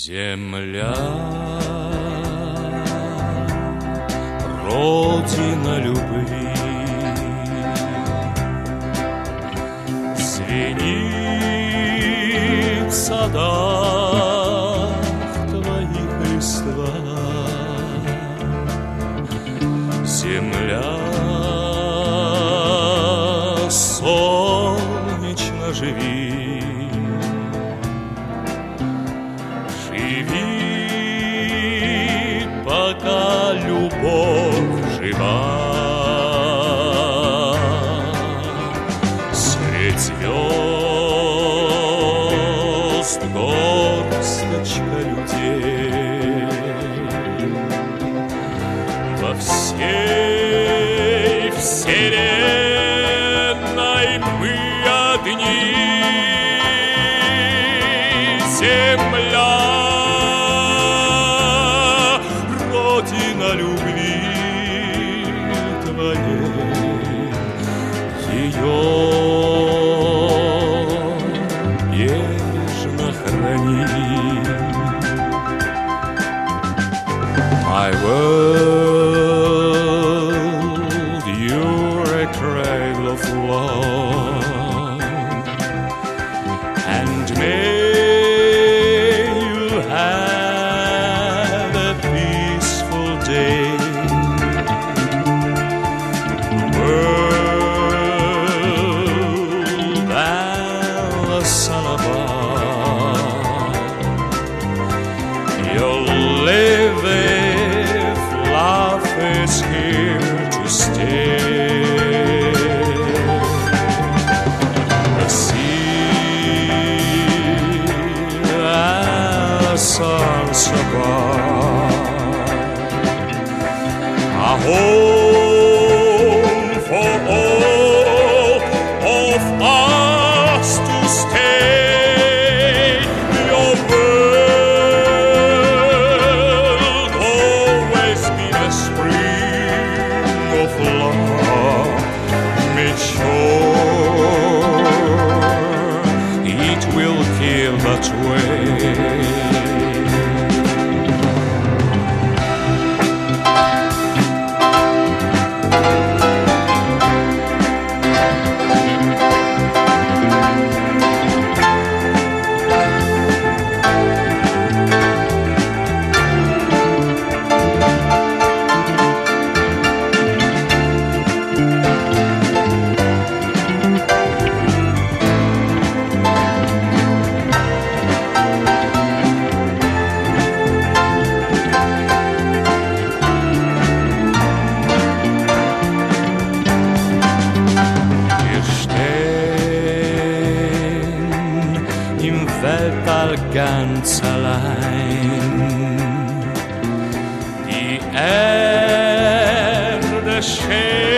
Земля, родина любви, звенит в садах твоих листва. Земля, солнечно живи, живи, пока любовь жива. Средь звезд горсточка людей, во всей вселенной мы одни. Земля, родина любви твоей, ее бережно храни. My world, you're a cradle of love, and may you have a peaceful day. The world and the sun above, you'll live if love is here to stay. The sea and the stars above, a home for all of us to stay. Your world always been a spring of love, made sure it will feel that way. Im Weltall ganz allein, die Erde schön